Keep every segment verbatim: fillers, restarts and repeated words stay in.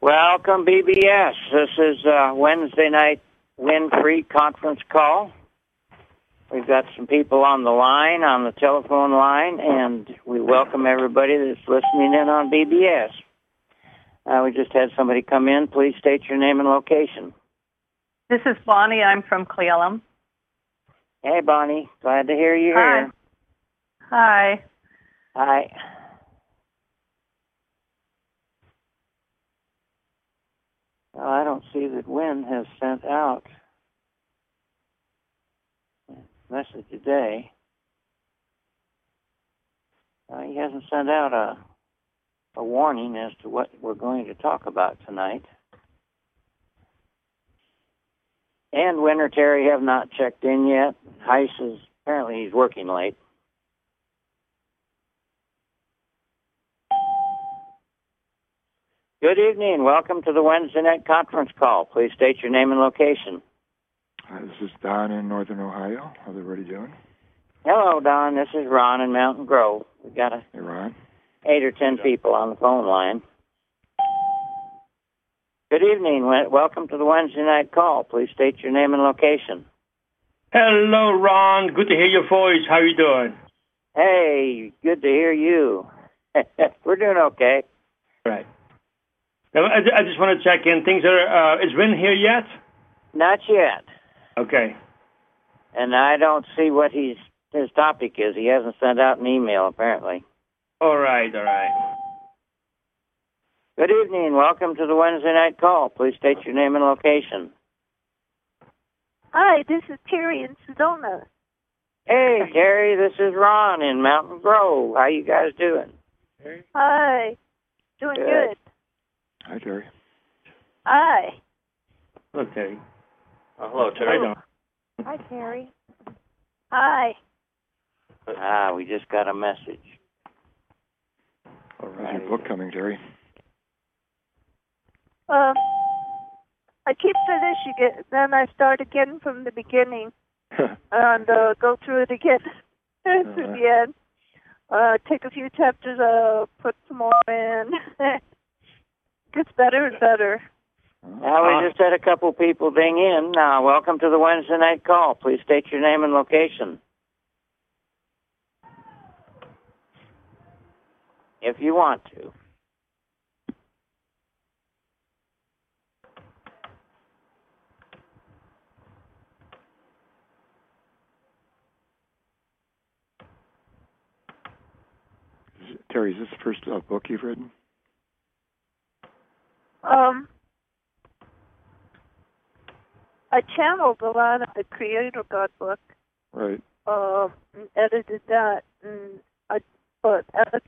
Welcome, B B S. This is uh, Wednesday night win-free conference call. We've got some people on the line, on the telephone line, and we welcome everybody that's listening in on B B S. Uh, we just had somebody come in. Please state your name and location. This is Bonnie. I'm from Cle Elum. Hey, Bonnie. Glad to hear you Hi. here. Hi. Hi. Well, I don't see that Wynn has sent out a message today. Uh, he hasn't sent out a, a warning as to what we're going to talk about tonight. And Wynn or Terry have not checked in yet. Heiss is, apparently he's working late. Good evening. Welcome to the Wednesday night conference call. Please state your name and location. Hi, this is Don in Northern Ohio. How's everybody doing? Hello, Don. This is Ron in Mountain Grove. We've got a Hey, Ron. eight or ten people on the phone line. Good evening. Welcome to the Wednesday night call. Please state your name and location. Hello, Ron. Good to hear your voice. How are you doing? Hey, good to hear you. We're doing okay. Right. Now, I, I just want to check in. Things are, uh, is Wynn here yet? Not yet. Okay. And I don't see what he's, his topic is. He hasn't sent out an email, apparently. All right, all right. Good evening. Welcome to the Wednesday night call. Please state your name and location. Hi, this is Terry in Sedona. Hey, Terry, this is Ron in Mountain Grove. How you guys doing? Hi. Doing Good. good. Hi, Terry. Hi. Hello, Terry. Oh, hello, Terry. Hi, Don. Hi, Terry. Hi. Ah, we just got a message. All right. How's your book coming, Terry? Um, I keep finishing it, then I start again from the beginning and uh, go through it again to the end. Uh, take a few chapters, uh, put some more in. Gets better and better. Now, we just had a couple people ding in. Uh, welcome to the Wednesday night call. Please state your name and location. If you want to. Is, Terry, is this the first uh, book you've written? Um, I channeled a lot of the Creator God book. Right. Uh, and edited that, and I, but edit,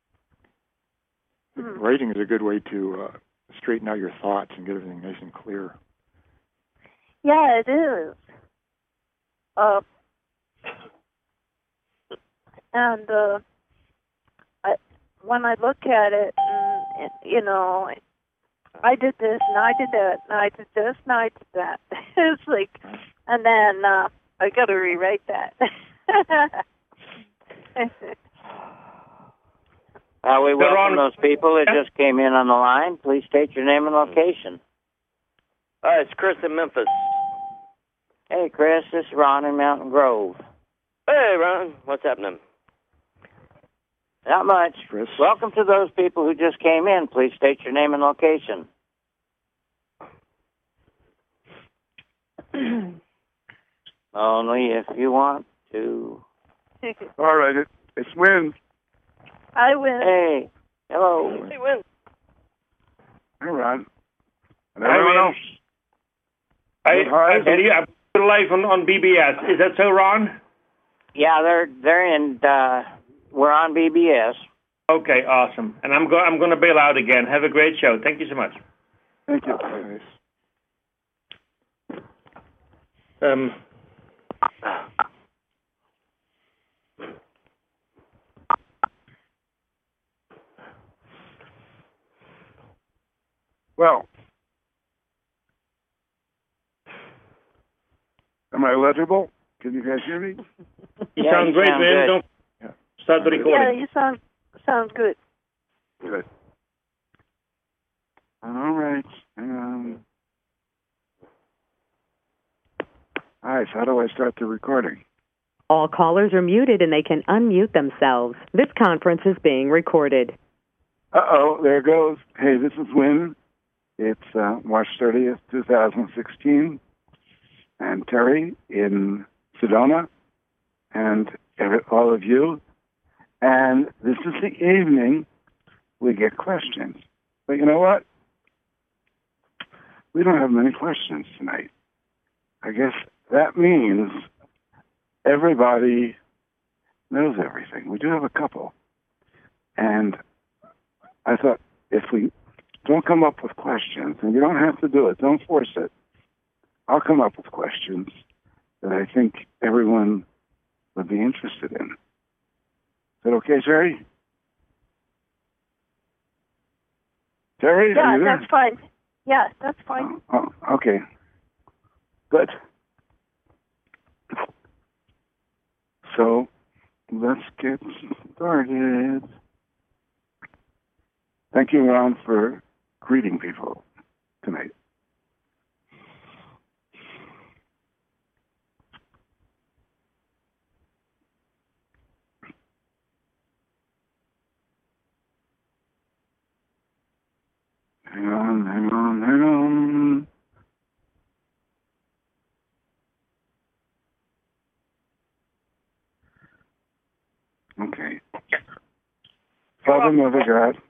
hmm. Writing is a good way to uh, straighten out your thoughts and get everything nice and clear. Yeah, it is. Uh, and uh, I, when I look at it, and, and, you know, I did this, and I did that, and I did this, and I did that. It's like, and then uh, I got to rewrite that. Uh, we welcome those people that just came in on the line. Please state your name and location. Hi, it's Chris in Memphis. Hey, Chris, this is Ron in Mountain Grove. Hey, Ron. What's happening? Not much. Chris. Welcome to those people who just came in. Please state your name and location. Only if you want to. All right, it, it's Wynn. I win. Hey, hello. Hey, Wynn. Hey, Ron. And Hi, everyone Wynn. else. I, Hi. I, Eddie, I'm live on, on B B S. Is that so, Ron? Yeah, they're they're in. Uh, we're on B B S. Okay, awesome. And I'm go I'm going to bail out again. Have a great show. Thank you so much. Thank you. Nice. Um. Well, am I legible? Can you guys hear me? You Yeah, sound you great, sound man. good. Don't Yeah. start the Yeah, recording. you sound sound good. Good. All right. right. Um, all right, so how do I start the recording? All callers are muted and they can unmute themselves. This conference is being recorded. Uh-oh, there it goes. Hey, this is Wynn. It's uh, March thirtieth, twenty sixteen, and Terry in Sedona, and all of you. And this is the evening we get questions. But you know what? We don't have many questions tonight. I guess that means everybody knows everything. We do have a couple. And I thought if we don't come up with questions, and you don't have to do it, don't force it, I'll come up with questions that I think everyone would be interested in. Is that okay, Terry? Terry, Yeah, are you there? that's fine. Yeah, that's fine. Oh, oh, okay. Good. So, let's get started. Thank you, Ron, for greeting people tonight. Hang on, hang on, hang on. Okay. Father, Mother, God.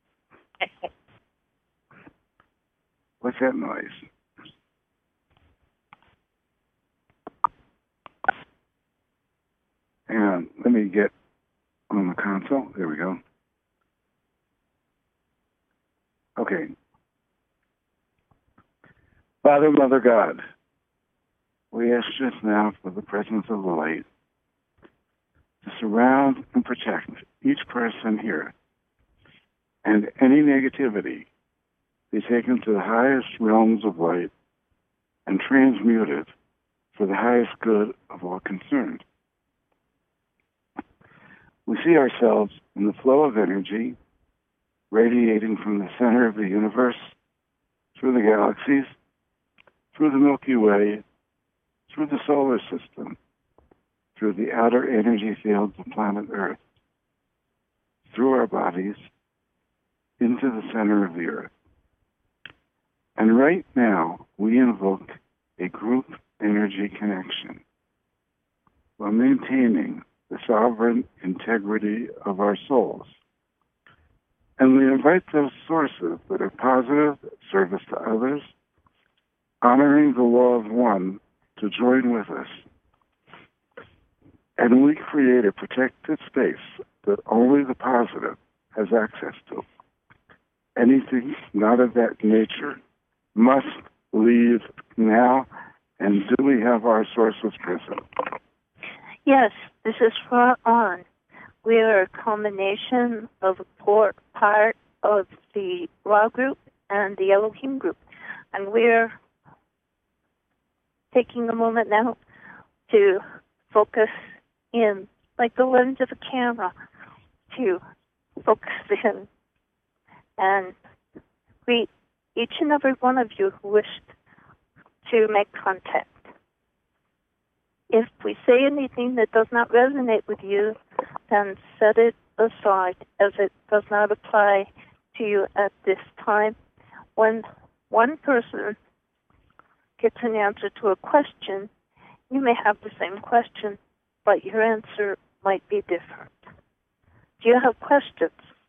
What's that noise? Hang on, let me get on the console. There we go. Okay. Father, Mother, God, we ask just now for the presence of the light to surround and protect each person here, and any negativity be taken to the highest realms of light and transmuted for the highest good of all concerned. We see ourselves in the flow of energy radiating from the center of the universe, through the galaxies, through the Milky Way, through the solar system, through the outer energy fields of planet Earth, through our bodies, into the center of the Earth. And right now, we invoke a group energy connection while maintaining the sovereign integrity of our souls. And we invite those sources that are positive, service to others, honoring the law of one, to join with us. And we create a protected space that only the positive has access to. Anything not of that nature must leave now. And do we have our sources present? Yes, this is spot on. We are a combination of a port part of the Ra group and the Elohim group. And we're taking a moment now to focus in, like the lens of a camera, to focus in and greet each and every one of you who wished to make contact. If we say anything that does not resonate with you, then set it aside, as it does not apply to you at this time. When one person gets an answer to a question, you may have the same question, but your answer might be different. Do you have questions?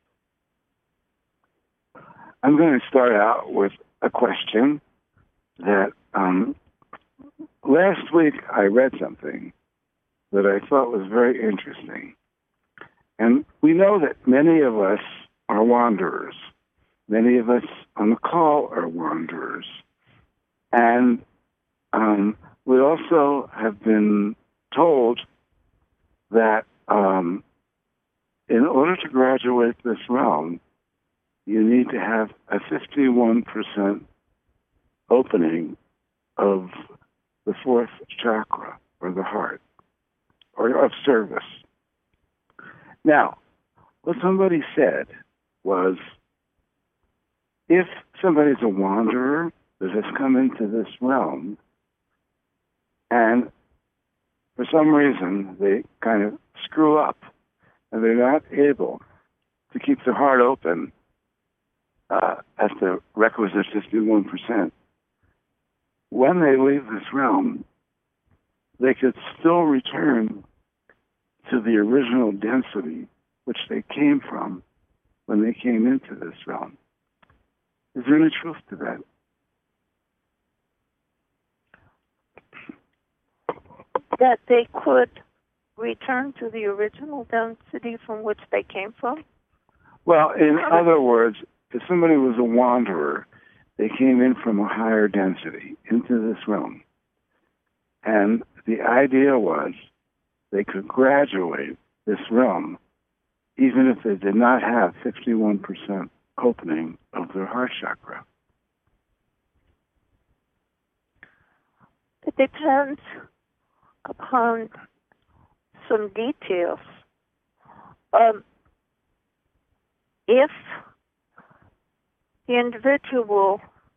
I'm going to start out with a question that um, last week I read something that I thought was very interesting. And we know that many of us are wanderers. Many of us on the call are wanderers. And um, we also have been told that um, in order to graduate this realm, you need to have a fifty-one percent opening of the fourth chakra, or the heart, or of service. Now, what somebody said was, if somebody's a wanderer that has come into this realm, and for some reason they kind of screw up, and they're not able to keep their heart open uh, at the requisite fifty-one percent. When they leave this realm, they could still return to the original density which they came from when they came into this realm. Is there any truth to that? That they could return to the original density from which they came from? Well, in other words, if somebody was a wanderer, they came in from a higher density into this realm. And the idea was they could graduate this realm even if they did not have fifty-one percent opening of their heart chakra. It depends upon some details. Um, if the individual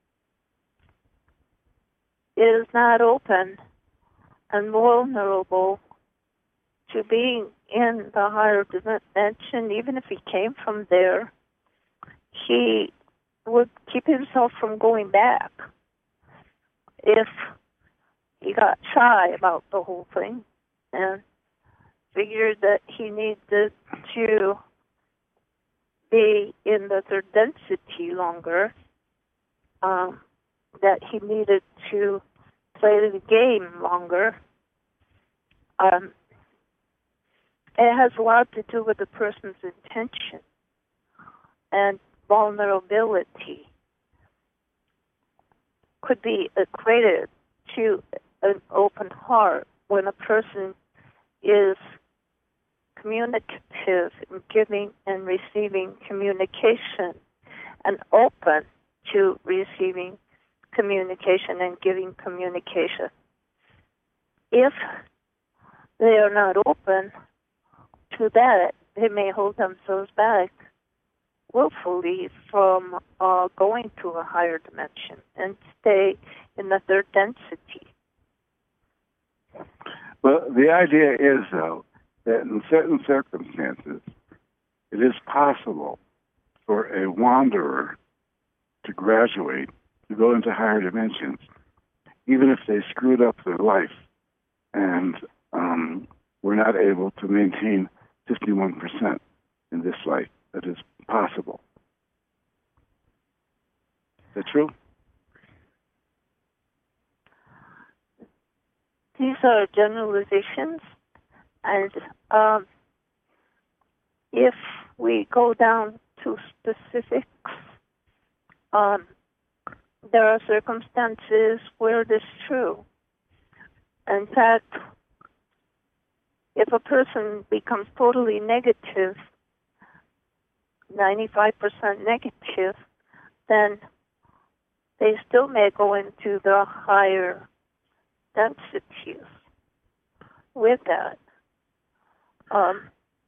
is not open and vulnerable to being in the higher dimension, even if he came from there, he would keep himself from going back. If he got shy about the whole thing and figured that he needed to be in the third density longer, um, that he needed to play the game longer. Um, it has a lot to do with the person's intention and vulnerability. Could be equated to an open heart when a person is communicative in giving and receiving communication and open to receiving communication and giving communication. If they are not open to that, they may hold themselves back willfully from uh, going to a higher dimension and stay in the third density. Well, the idea is, though, that in certain circumstances, it is possible for a wanderer to graduate, to go into higher dimensions, even if they screwed up their life and um, were not able to maintain fifty-one percent in this life. That is possible. Is that true? These are generalizations, and um, if we go down to specifics, um, there are circumstances where it is true. In fact, if a person becomes totally negative, ninety-five percent negative, then they still may go into the higher densities with that. Um,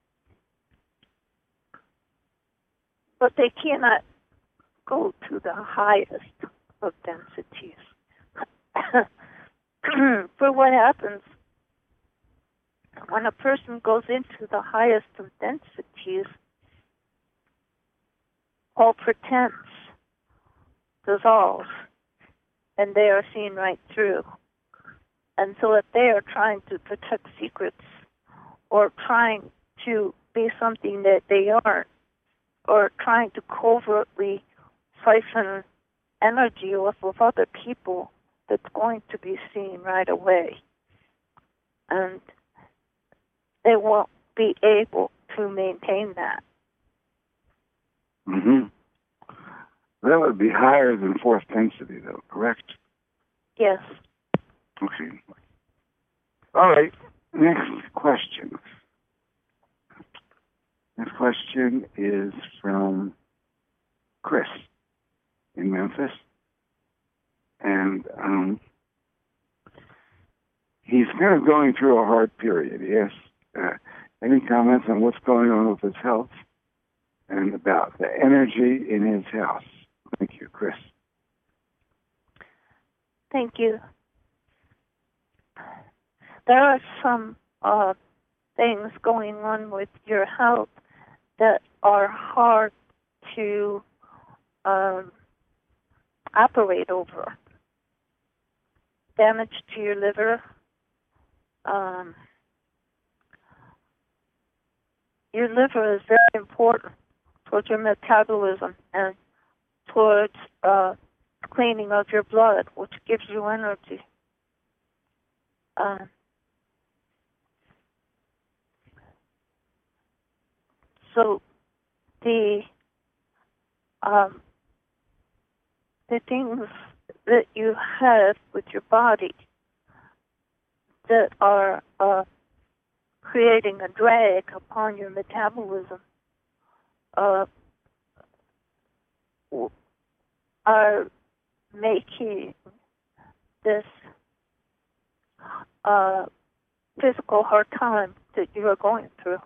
but they cannot go to the highest of densities. For what happens when a person goes into the highest of densities, all pretense dissolves, and they are seen right through. And so if they are trying to protect secrets or trying to be something that they aren't, or trying to covertly siphon energy off of other people, that's going to be seen right away. And they won't be able to maintain that. Mm-hmm. That would be higher than fourth density, though, correct? Yes. Okay. All right. Next question. Next question is from Chris in Memphis. And um, he's kind of going through a hard period. He has uh, any comments on what's going on with his health and about the energy in his house Thank you, Chris. Thank you. There are some uh, things going on with your health that are hard to um, operate over. Damage to your liver. Um, your liver is very important towards your metabolism and towards uh, cleaning of your blood, which gives you energy. Um, so the um, the things that you have with your body that are uh, creating a drag upon your metabolism uh, are making this uh, physical hard time that you are going through.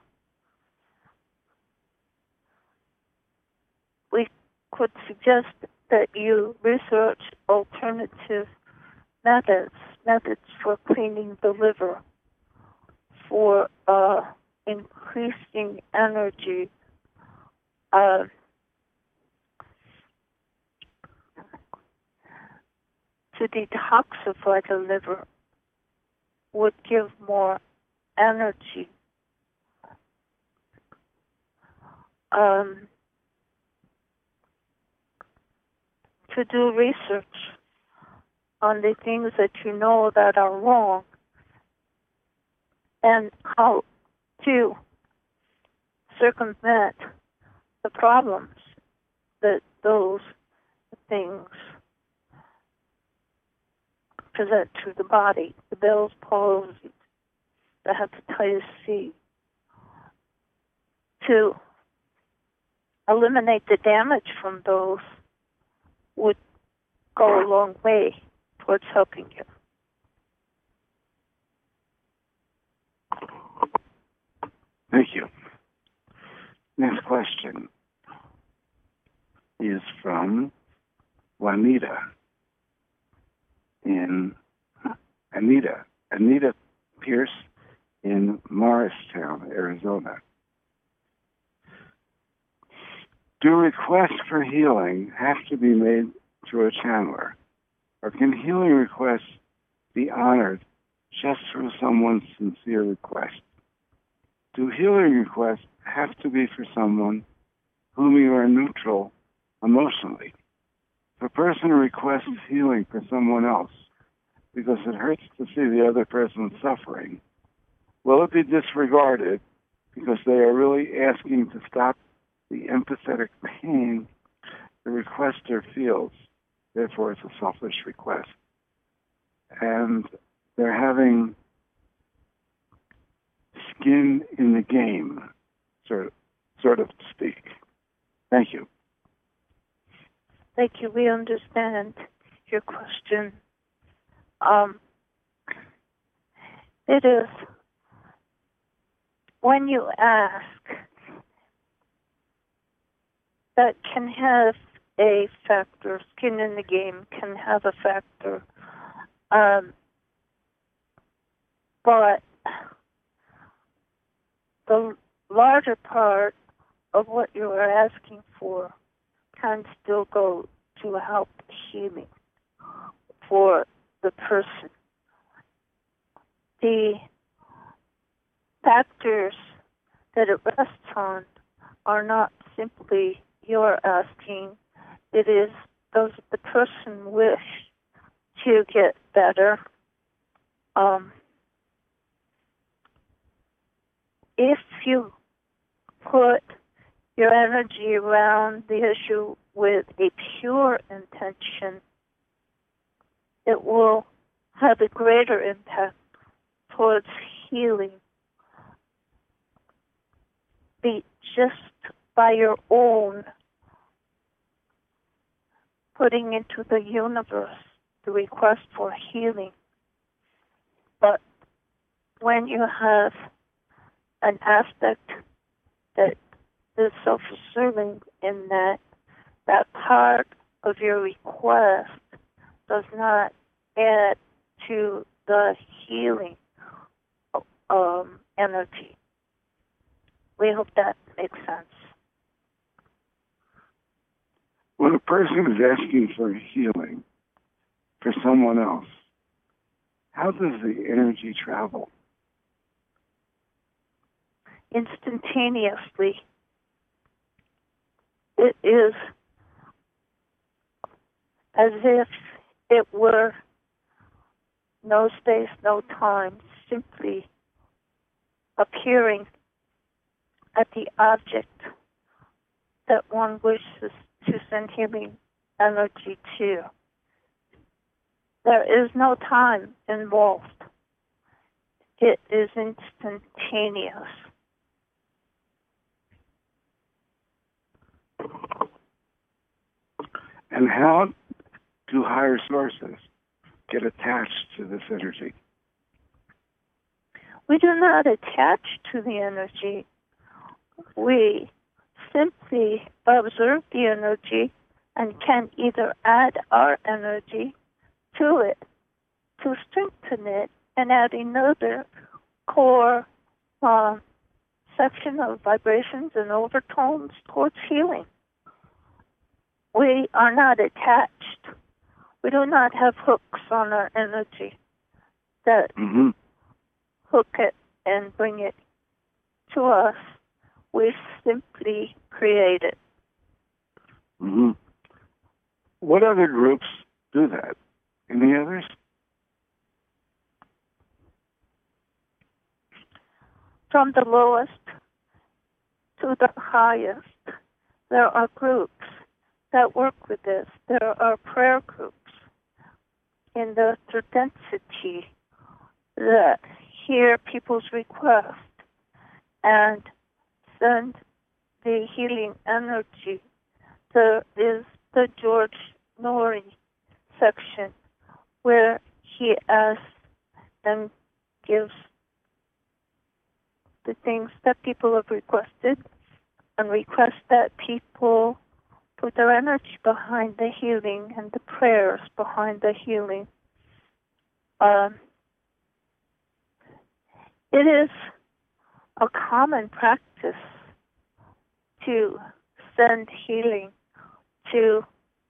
We could suggest that you research alternative methods, methods for cleaning the liver, for uh, increasing energy, uh, to detoxify the liver would give more energy. Um, to do research on the things that you know that are wrong and how to circumvent the problems that those things present to the body, the Bell's palsy, the hepatitis C, to eliminate the damage from those would go a long way towards helping you. Thank you. Next question is from Juanita in Anita, Anita Pierce in Morristown, Arizona. Do requests for healing have to be made through a channeler? Or can healing requests be honored just through someone's sincere request? Do healing requests have to be for someone whom you are neutral emotionally? If a person requests healing for someone else because it hurts to see the other person suffering, will it be disregarded because they are really asking to stop the empathetic pain the requester feels? Therefore, it's a selfish request. And they're having skin in the game, sort of, sort of to speak. Thank you. Thank you. We understand your question. Um, it is when you ask, that can have a factor. Skin in the game can have a factor. Um, but the larger part of what you are asking for can still go to help healing for the person. The factors that it rests on are not simply your asking. It is, does the person wish to get better? Um, if you put your energy around the issue with a pure intention, it will have a greater impact towards healing. Be just by your own putting into the universe the request for healing. But when you have an aspect that is self-serving in that, that part of your request does not add to the healing um, energy. We hope that makes sense. When a person is asking for healing for someone else, how does the energy travel? Instantaneously. It is as if it were no space, no time, simply appearing at the object that one wishes to send healing energy to. There is no time involved. It is instantaneous. And how do higher sources get attached to this energy? We do not attach to the energy. We simply observe the energy and can either add our energy to it to strengthen it and add another core uh, section of vibrations and overtones towards healing. We are not attached. We do not have hooks on our energy that mm-hmm. hook it and bring it to us. We simply create it. Mm-hmm. What other groups do that? Any others? From the lowest to the highest, there are groups that work with this. There are prayer groups in the third density that hear people's requests and send the healing energy. There is the George Norrie section where he asks and gives the things that people have requested and requests that people put their energy behind the healing and the prayers behind the healing. Um, it is a common practice to send healing, to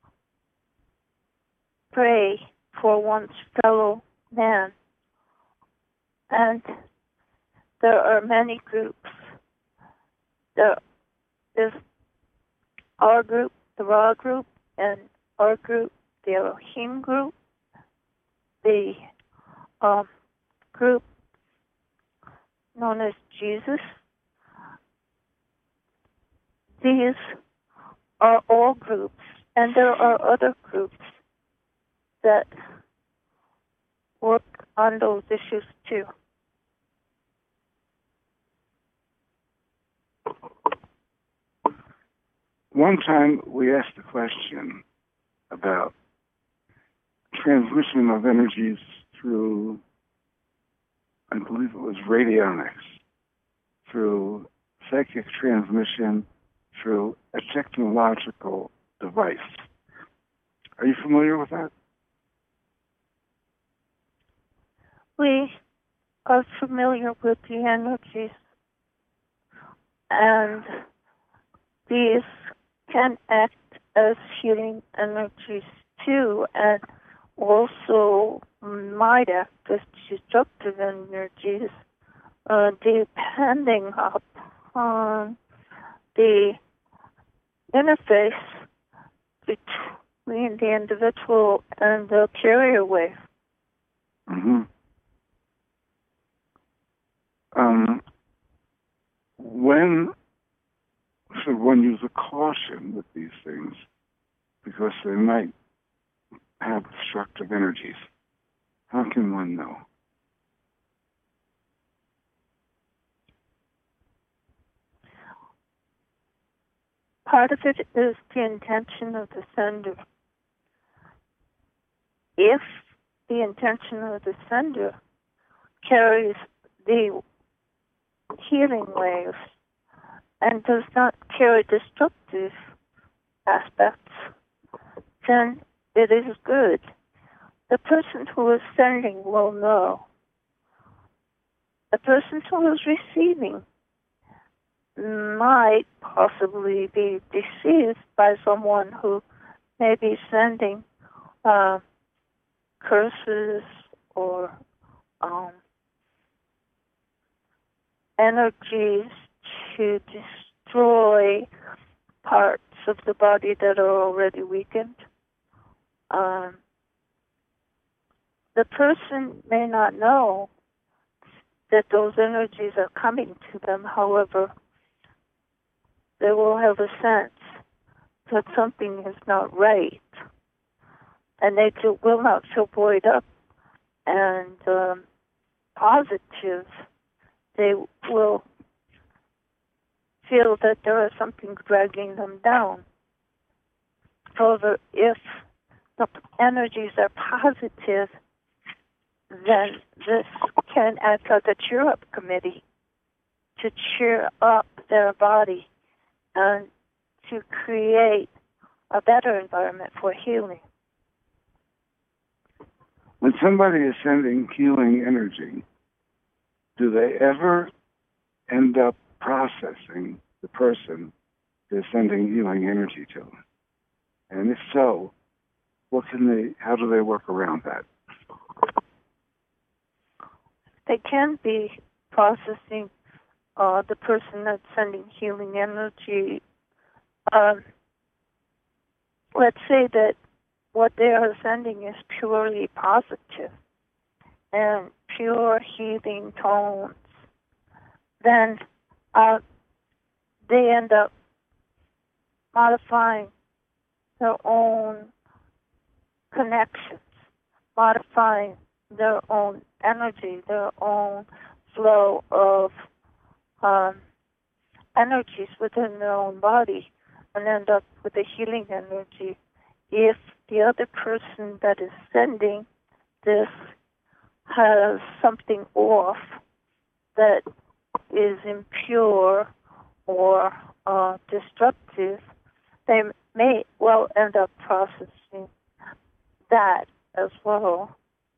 pray for one's fellow man. And there are many groups. There is our group, the Ra group, and our group, the Elohim group, the um, group known as Jesus. These are all groups, and there are other groups that work on those issues too. One time we asked a question about transmission of energies through, I believe it was radionics, through psychic transmission, through a technological device. Are you familiar with that? We are familiar with the energies, and these can act as healing energies too, and also might act as destructive energies, uh, depending upon the interface between the individual and the carrier wave. Mm-hmm. Um, when should one use a caution with these things? Because they might have destructive energies. How can one know? Part of it is the intention of the sender. If the intention of the sender carries the healing waves and does not carry destructive aspects, then it is good. The person who is sending will know. The person who is receiving might possibly be deceived by someone who may be sending uh, curses or um, energies to destroy parts of the body that are already weakened. Um, the person may not know that those energies are coming to them. However, they will have a sense that something is not right, and they do, will not feel buoyed up and um, positive. They will feel that there is something dragging them down. However, if the energies are positive, then this can act like a cheer-up committee to cheer up their body and to create a better environment for healing. When somebody is sending healing energy, do they ever end up processing the person they're sending healing energy to? And if so, what can they? How do they work around that? They can be processing uh, the person that's sending healing energy. Um, let's say that what they are sending is purely positive and pure healing tones. Then uh, they end up modifying their own connections, modifying their own energy, their own flow of um, energies within their own body, and end up with a healing energy. If the other person that is sending this has something off that is impure or uh, destructive, they may well end up processing that as well.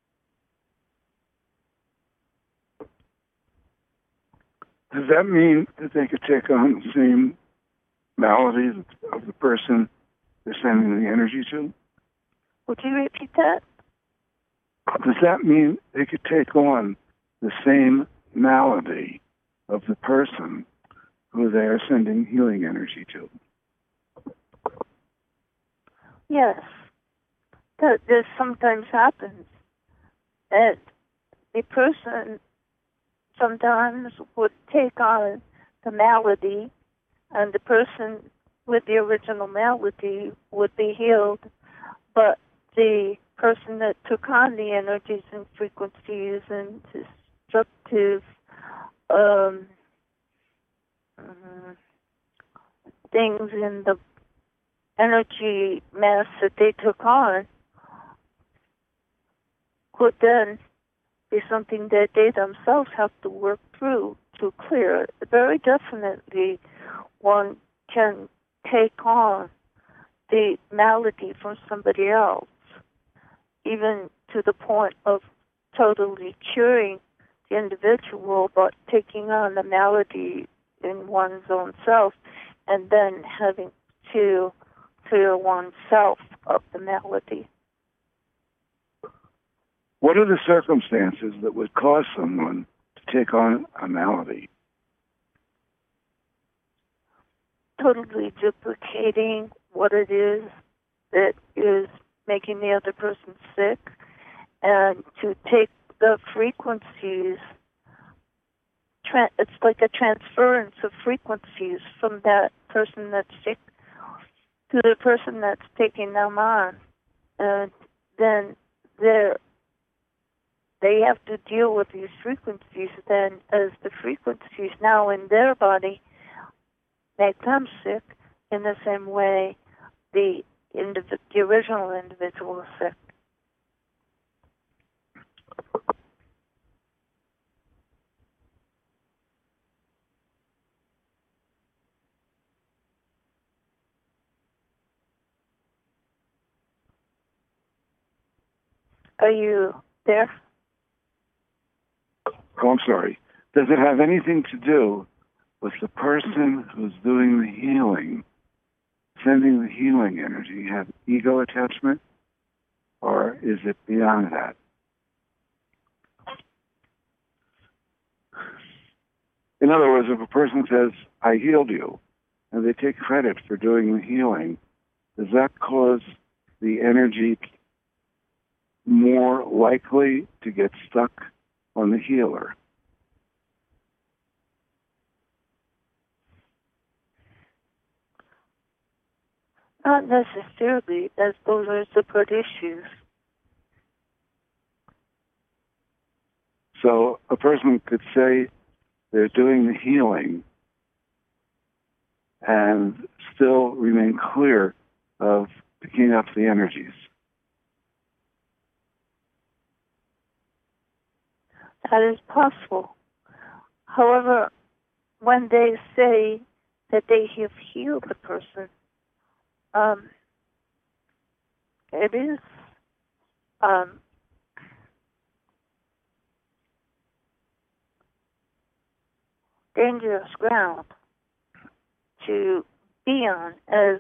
Does that mean that they could take on the same malady of the person they're sending the energy to? Would you repeat that? Does that mean they could take on the same malady of the person who they are sending healing energy to? Yes. That this sometimes happens. And the person sometimes would take on the malady, and the person with the original malady would be healed, but the person that took on the energies and frequencies and destructive um, uh, things in the energy mass that they took on could then be something that they themselves have to work through to clear. Very definitely one can take on the malady from somebody else, even to the point of totally curing the individual, but taking on the malady in one's own self and then having to clear oneself of the malady. What are the circumstances that would cause someone to take on a malady? Totally duplicating what it is that is making the other person sick, and to take the frequencies, tra- it's like a transference of frequencies from that person that's sick to the person that's taking them on. And then they're They have to deal with these frequencies then as the frequencies now in their body make them sick in the same way the, indiv- the original individual is sick. Are you there? Oh, I'm sorry. Does it have anything to do with the person who's doing the healing, sending the healing energy, have ego attachment, or is it beyond that? In other words, if a person says, I healed you, and they take credit for doing the healing, does that cause the energy more likely to get stuck on the healer? Not necessarily, as those are separate issues. So a person could say they're doing the healing and still remain clear of picking up the energies. That is possible. However, when they say that they have healed the person, um, it is um, dangerous ground to be on as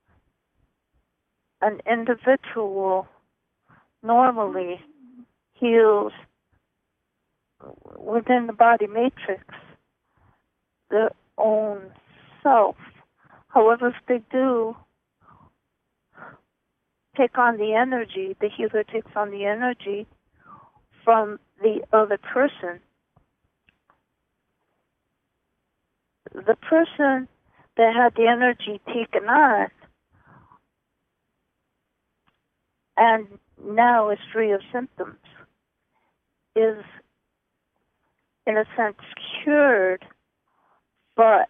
an individual normally heals within the body matrix their own self. However, if they do take on the energy, the healer takes on the energy from the other person, the person that had the energy taken on and now is free of symptoms is, in a sense, cured, but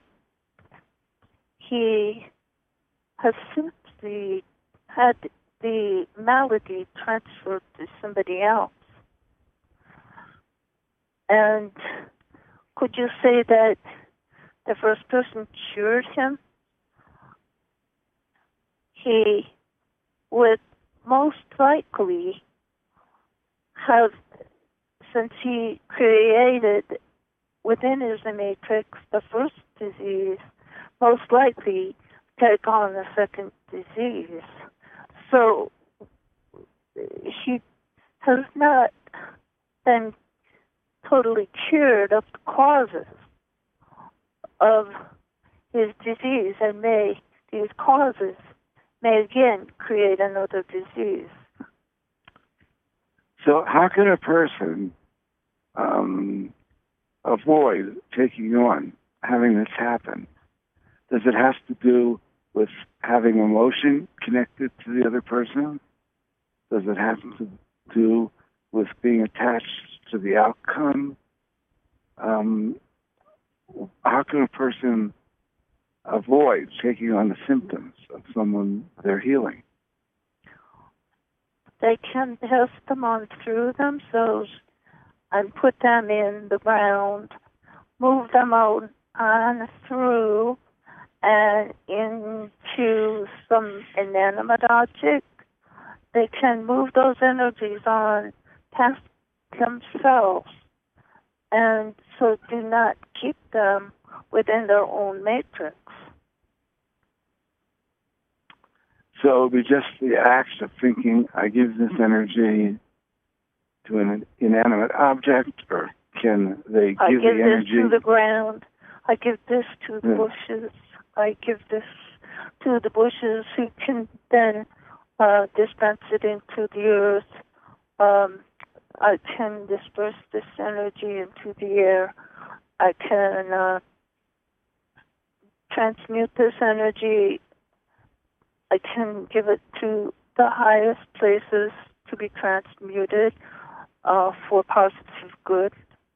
he has simply had the malady transferred to somebody else. And could you say that the first person cured him? He would most likely have, since he created within his matrix the first disease, most likely take on the second disease. So he has not been totally cured of the causes of his disease, and may these causes may again create another disease. So how can a person um, avoid taking on having this happen? Does it have to do with having emotion connected to the other person? Does it have to do with being attached to the outcome? Um, how can a person avoid taking on the symptoms of someone they're healing? They can test them on through themselves and put them in the ground, move them out on through and into some inanimate object. They can move those energies on past themselves, and so do not keep them within their own matrix. So it would be just the act of thinking, I give this energy to an inanimate object, or can they give, I give the energy this to the ground. I give this to the yeah. bushes. I give this to the bushes who can then uh, dispense it into the earth. Um, I can disperse this energy into the air. I can uh, transmute this energy. I can give it to the highest places to be transmuted uh, for positive good.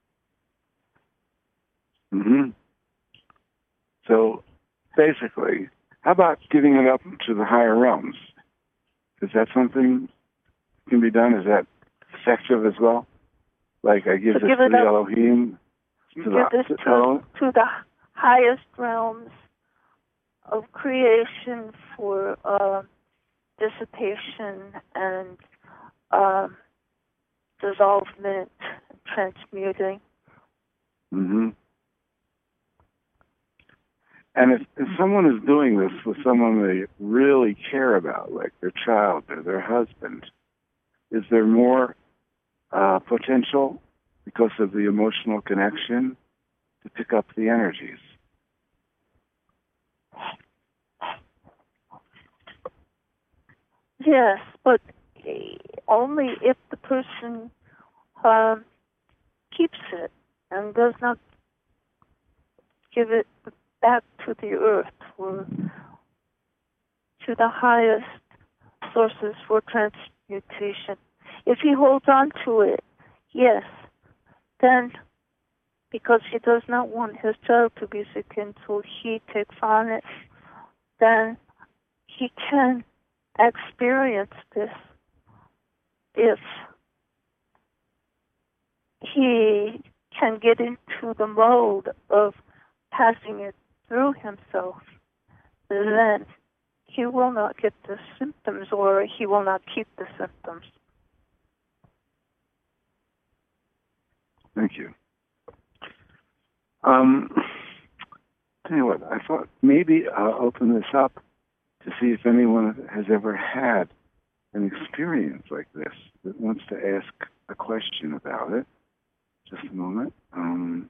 Mm-hmm. So basically, how about giving it up to the higher realms? Is that something that can be done? Is that effective as well? Like I give so this give to it the up, Elohim? To give the, this to, to, to the highest realms of creation for uh, dissipation and um, dissolvement, transmuting. Mm-hmm. And if, if someone is doing this with someone they really care about, like their child or their husband, is there more uh, potential because of the emotional connection to pick up the energies? Yes, but only if the person um, keeps it and does not give it back to the earth or to the highest sources for transmutation. If he holds on to it, yes, then because he does not want his child to be sick until he takes on it, then he can experience this if he can get into the mode of passing it through himself, then he will not get the symptoms, or he will not keep the symptoms. Thank you. Um, tell you what, I thought maybe I'll open this up to see if anyone has ever had an experience like this that wants to ask a question about it. Just a moment. Um,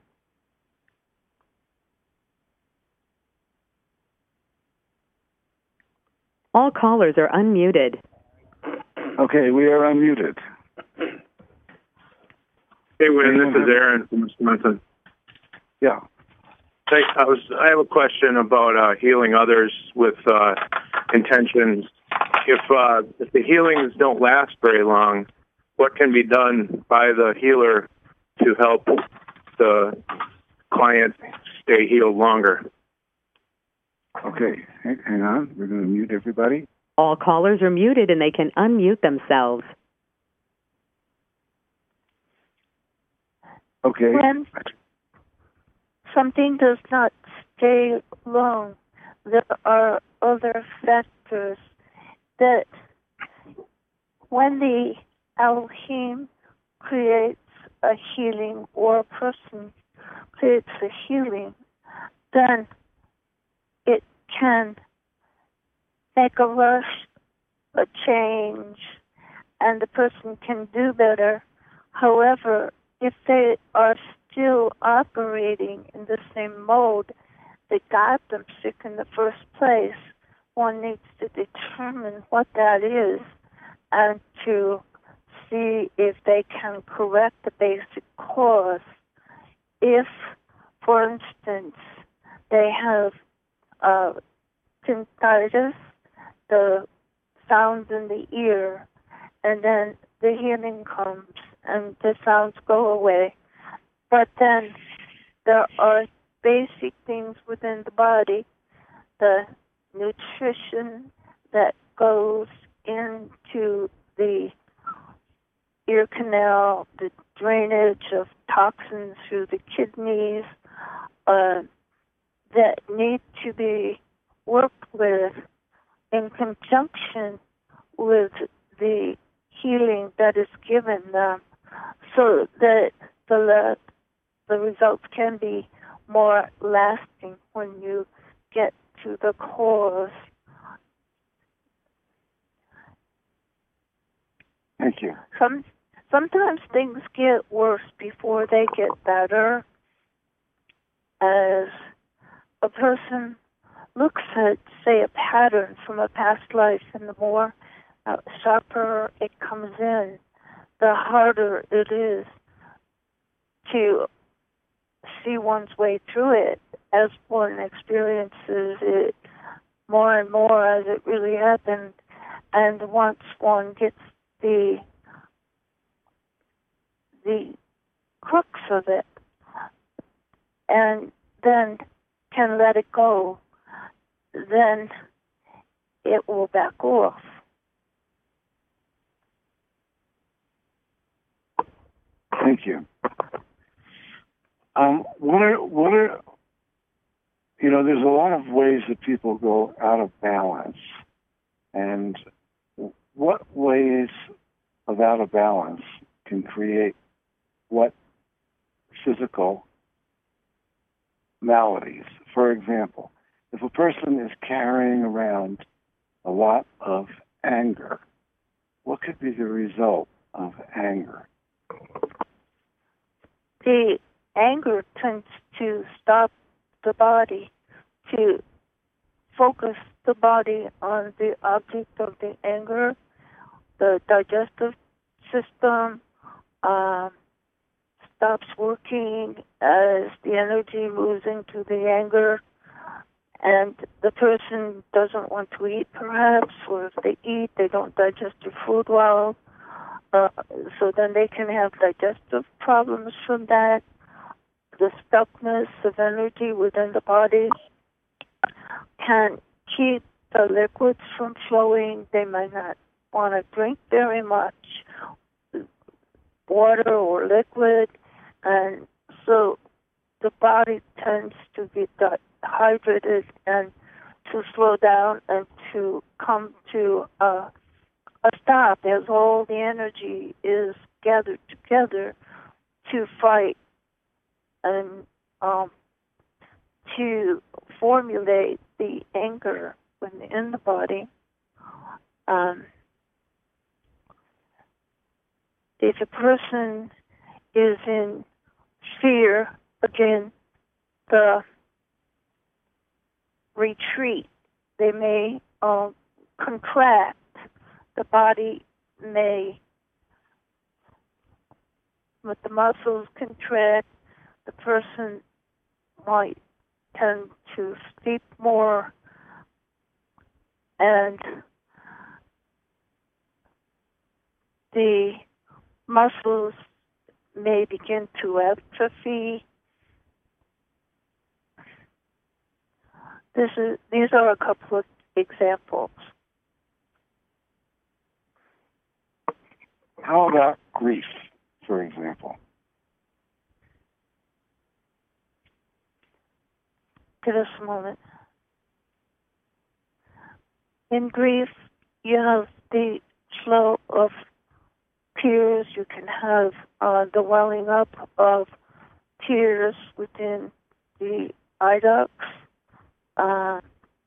All callers are unmuted. okay, we are unmuted. Hey, Wynn, this is Aaron from Wisconsin. Yeah. Hey, I was. I have a question about uh, healing others with uh, intentions. If uh, if the healings don't last very long, what can be done by the healer to help the client stay healed longer? Okay, hang, hang on. We're going to mute everybody. All callers are muted and they can unmute themselves. Okay. When something does not stay long, there are other factors that when the Elohim creates a healing, or a person creates a healing, then it can make a rush, a change, and the person can do better. However, if they are still operating in the same mode that got them sick in the first place, one needs to determine what that is and to see if they can correct the basic cause. If, for instance, they have uh, tinnitus, the sounds in the ear, and then the healing comes and the sounds go away. But then there are basic things within the body, the nutrition that goes into the ear canal, the drainage of toxins through the kidneys, uh, that need to be worked with in conjunction with the healing that is given them, so that the the results can be more lasting when you get to the cause. Thank you. Some sometimes things get worse before they get better, as a person looks at, say, a pattern from a past life, and the more uh, sharper it comes in, the harder it is to see one's way through it as one experiences it more and more as it really happened. And once one gets the the crux of it, and then can let it go, then it will back off. Thank you. Um, what are what are you know? There's a lot of ways that people go out of balance, and what ways of out of balance can create what physical maladies. For example, if a person is carrying around a lot of anger, what could be the result of anger? The anger tends to stop the body, to focus the body on the object of the anger. The digestive system um, stops working as the energy moves into the anger, and the person doesn't want to eat, perhaps, or if they eat, they don't digest their food well. Uh, so then they can have digestive problems from that. The stuckness of energy within the body can keep the liquids from flowing. They might not want to drink very much water or liquid, and so the body tends to be dehydrated and to slow down and to come to a, a stop as all the energy is gathered together to fight and um, to formulate the anger within the body. Um, if a person is in fear, again, the retreat, they may uh, contract. The body may, with the muscles contract, the person might tend to sleep more, and the muscles may begin to atrophy. This is, these are a couple of examples. How about grief, for example? Give us a moment. In grief, you have the flow of tears. You can have uh, the welling up of tears within the eye ducts, uh,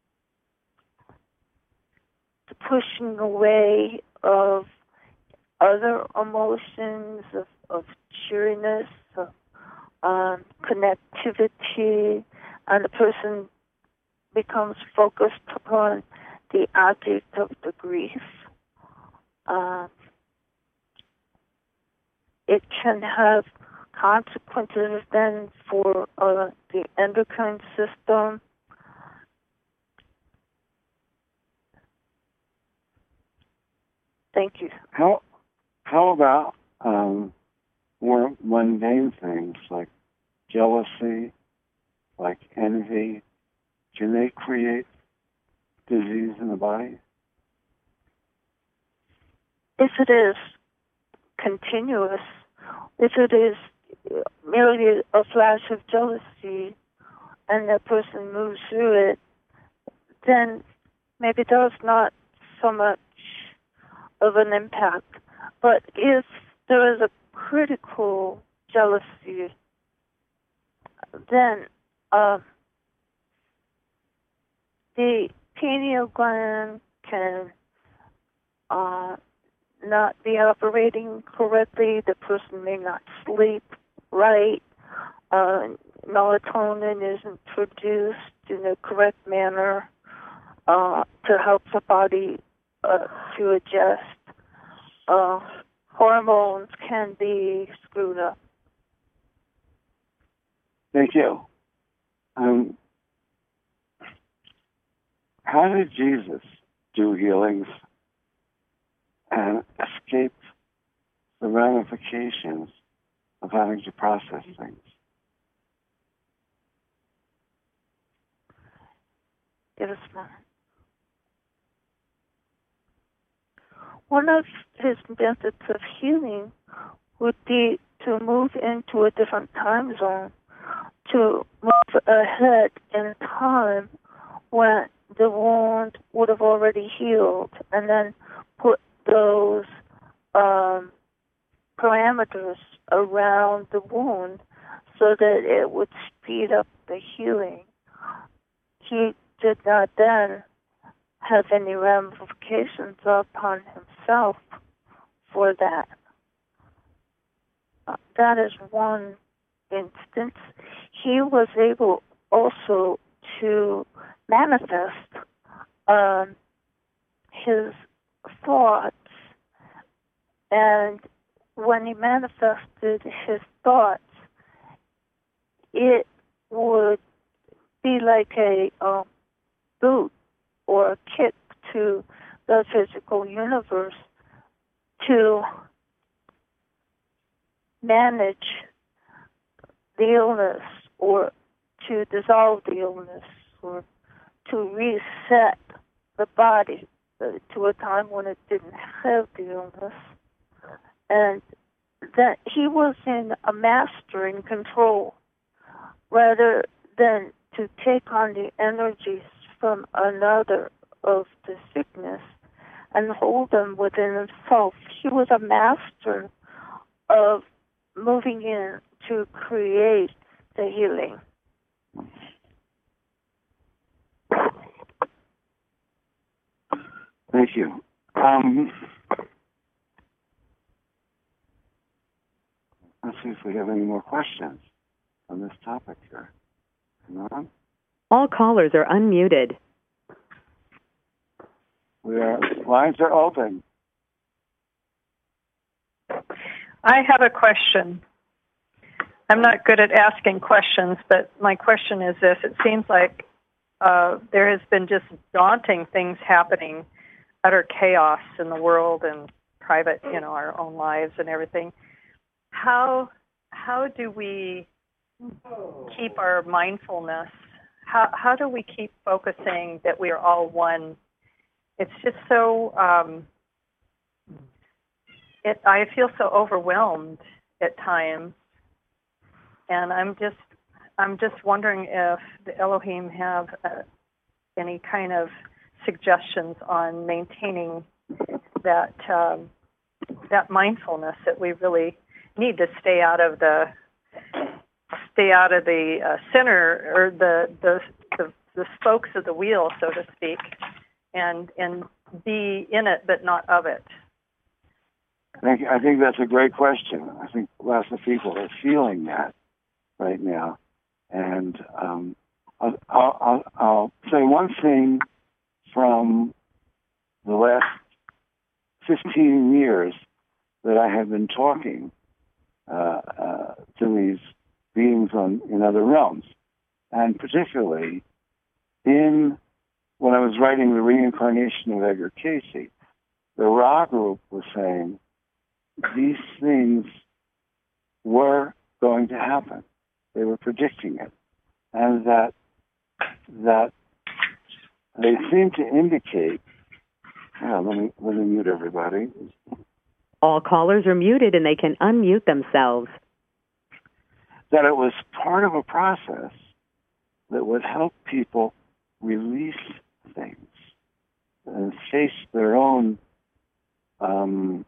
the pushing away of other emotions, of, of cheeriness, of um, connectivity, and the person becomes focused upon the object of the grief. Uh, it can have consequences then for uh, the endocrine system. Thank you. How how about um, more mundane things like jealousy, like envy? Can they create disease in the body? If it is continuous, if it is merely a flash of jealousy and the person moves through it, then maybe there's not so much of an impact. But if there is a critical jealousy, then uh, the pineal gland can uh, not be operating correctly. The person may not sleep right. Uh, melatonin isn't produced in the correct manner uh, to help the body uh, to adjust. Uh, hormones can be screwed up. Thank you. Um, how did Jesus do healings and escape the ramifications of having to process things? Give us a moment. One of his methods of healing would be to move into a different time zone, to move ahead in time when the wound would have already healed, and then put those um, parameters around the wound so that it would speed up the healing. He did not then have any ramifications upon himself for that. Uh, that is one instance. He was able also to manifest um, his thoughts, and when he manifested his thoughts, it would be like a um, boot or a kick to the physical universe to manage the illness or to dissolve the illness or to reset the body to a time when it didn't have the illness. And that he was in a mastering control rather than to take on the energies from another of the sickness and hold them within himself. He was a master of moving in to create the healing. Thank you. Um, let's see if we have any more questions on this topic here. Come on. All callers are unmuted. We are, lines are open. I have a question. I'm not good at asking questions, but my question is this. It seems like uh, there has been just daunting things happening, utter chaos in the world and private, you know, our own lives and everything. How how do we keep our mindfulness? How how do we keep focusing that we are all one? It's just so. Um, it I feel so overwhelmed at times, and I'm just I'm just wondering if the Elohim have uh, any kind of suggestions on maintaining that um, that mindfulness that we really need to stay out of the stay out of the uh, center or the, the the the spokes of the wheel, so to speak, and and be in it but not of it. I think, I think that's a great question. I think lots of people are feeling that right now, and um, I'll, I'll, I'll say one thing from the last fifteen years that I have been talking uh, uh, to these beings on in other realms, and particularly in when I was writing The Reincarnation of Edgar Cayce, the Ra group was saying these things were going to happen. They were predicting it, and that that they seem to indicate. Yeah, let me let me mute everybody. All callers are muted and they can unmute themselves. That it was part of a process that would help people release things and face their own um,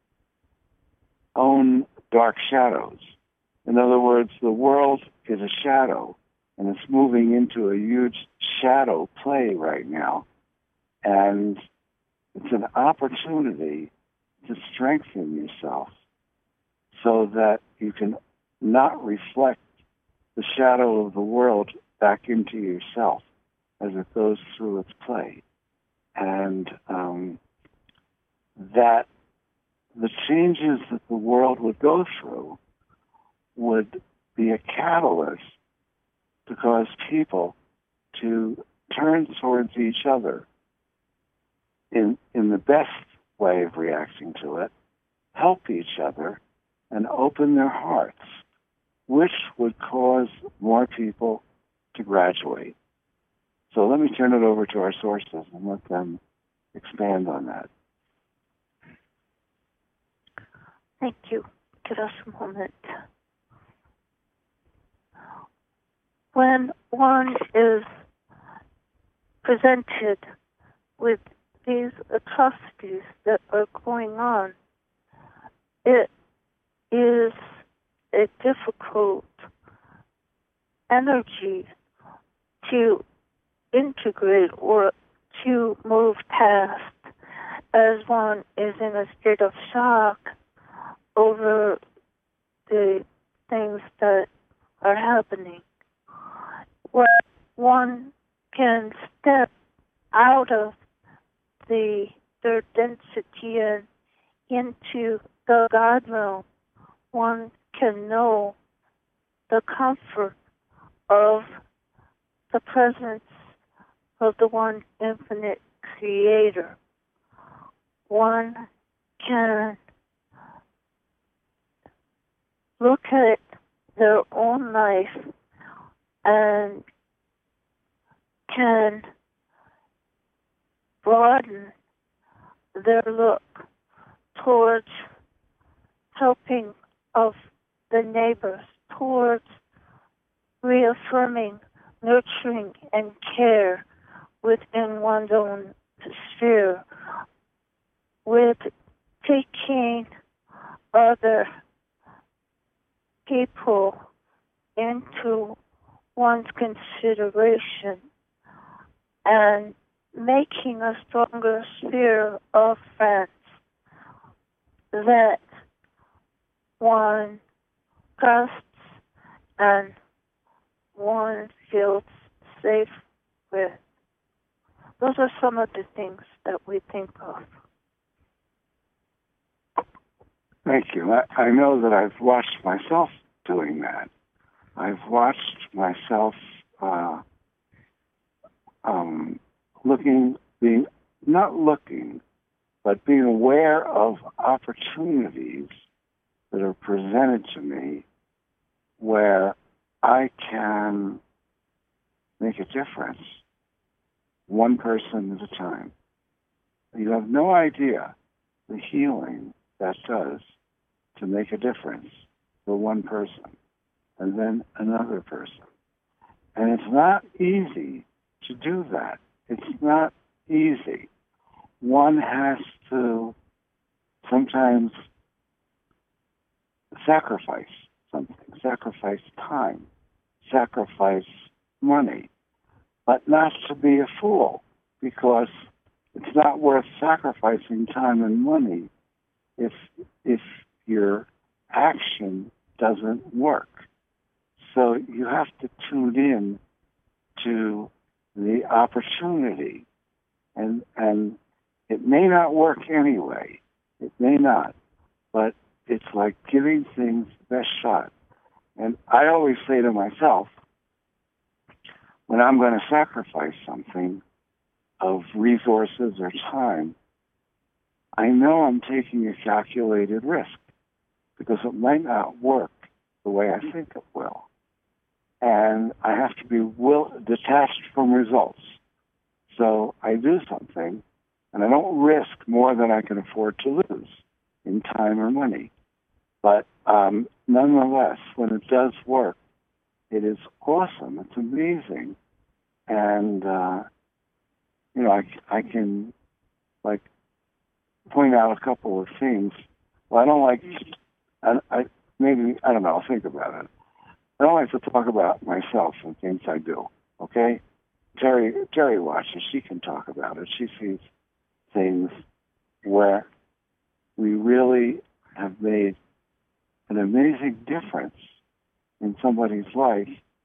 own dark shadows. In other words, the world is a shadow, and it's moving into a huge shadow play right now. And it's an opportunity to strengthen yourself so that you can not reflect the shadow of the world back into yourself as it goes through its play. And um, that the changes that the world would go through would be a catalyst to cause people to turn towards each other in in the best way of reacting to it, help each other, and open their hearts, which would cause more people to graduate. So let me turn it over to our sources and let them expand on that. Thank you. Give us a moment. When one is presented with these atrocities that are going on, it a difficult energy to integrate or to move past, as one is in a state of shock over the things that are happening. Where one can step out of the third density and into the God realm, one can know the comfort of the presence of the one infinite creator. One can look at their own life and can broaden their look towards helping of the neighbors, towards reaffirming, nurturing, and care within one's own sphere, with taking other people into one's consideration and making a stronger sphere of friends that one trusts and one feels safe with. Those are some of the things that we think of. Thank you. I, I know that I've watched myself doing that. I've watched myself uh, um, looking, being not looking, but being aware of opportunities that are presented to me where I can make a difference, one person at a time. You have no idea the healing that does to make a difference for one person and then another person. And it's not easy to do that. It's not easy. One has to sometimes sacrifice something, sacrifice time, sacrifice money, but not to be a fool, because it's not worth sacrificing time and money if if your action doesn't work. So you have to tune in to the opportunity, and and it may not work anyway. It may not, but it's like giving things the best shot. And I always say to myself, when I'm going to sacrifice something of resources or time, I know I'm taking a calculated risk because it might not work the way I think it will. And I have to be will, detached from results. So I do something, and I don't risk more than I can afford to lose in time or money. But um, nonetheless, when it does work, it is awesome. It's amazing. And, uh, you know, I, I can, like, point out a couple of things. Well, I don't like, I, I maybe, I don't know, I'll think about it. I don't like to talk about myself and things I do, okay? Terry, Terry watches, she can talk about it. She sees things where we really have made an amazing difference in somebody's life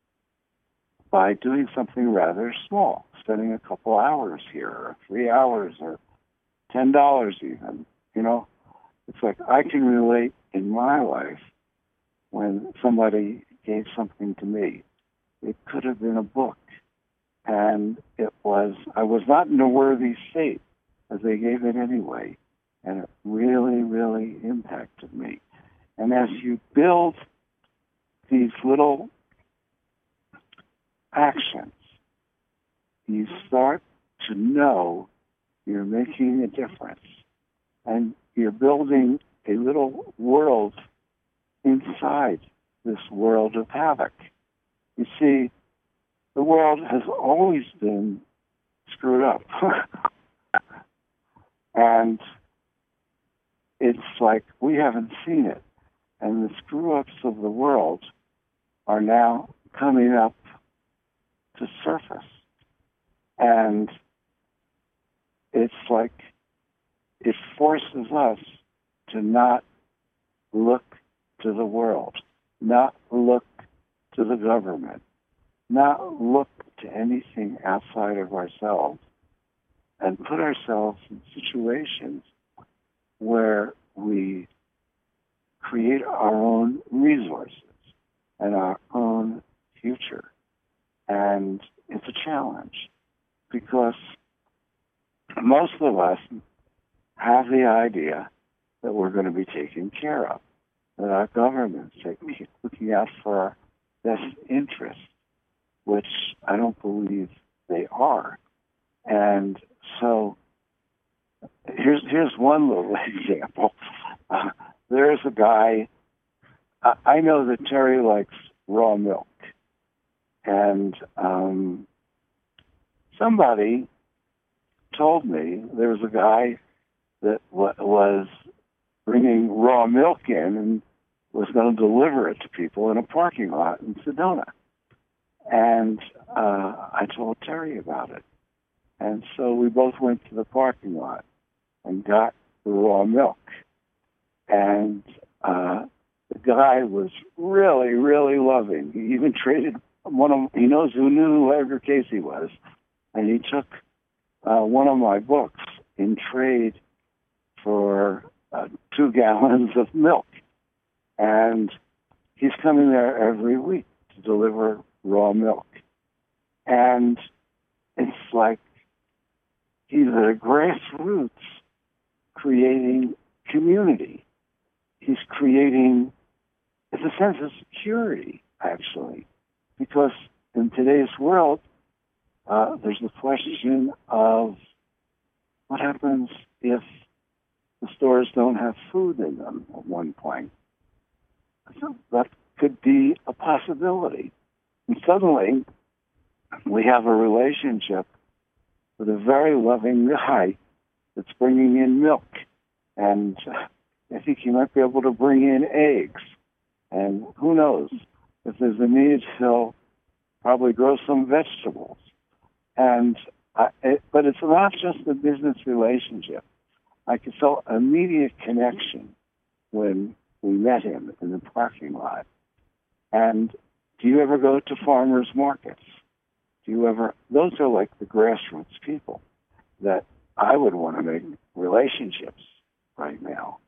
by doing something rather small, spending a couple hours here, or three hours, or ten dollars even. You know, it's like I can relate in my life when somebody gave something to me. It could have been a book, and it was, I was not in a worthy state, as they gave it anyway, and it really, really impacted me. And as you build these little actions, you start to know you're making a difference, and you're building a little world inside this world of havoc. You see, the world has always been screwed up. And it's like we haven't seen it. And the screw-ups of the world are now coming up to surface. And it's like it forces us to not look to the world, not look to the government, not look to anything outside of ourselves, and put ourselves in situations where we create our own resources and our own future. And it's a challenge because most of us have the idea that we're going to be taken care of, that our government's looking out for our best interests, which I don't believe they are. And so here's here's one little example. Uh, there's a guy, I, I know that Terry likes raw milk. And um, somebody told me there was a guy that w- was bringing raw milk in and was going to deliver it to people in a parking lot in Sedona. And uh, I told Terry about it. And so we both went to the parking lot and got the raw milk. And uh, the guy was really, really loving. He even traded one of, he knows who knew who Edgar Casey was, and he took uh, one of my books in trade for uh, two gallons of milk. And he's coming there every week to deliver raw milk. And it's like he's at a grassroots creating community. He's creating, it's a sense of security, actually, because in today's world, uh, there's the question of what happens if the stores don't have food in them at one point. So that could be a possibility. And suddenly, we have a relationship with a very loving guy that's bringing in milk. And I think he might be able to bring in eggs. And who knows, if there's a need, he'll probably grow some vegetables. And I, it, but it's not just a business relationship. I could feel an immediate connection when we met him in the parking lot. And do you ever go to farmers markets? Do you ever, those are like the grassroots people that I would want to make relationships right now.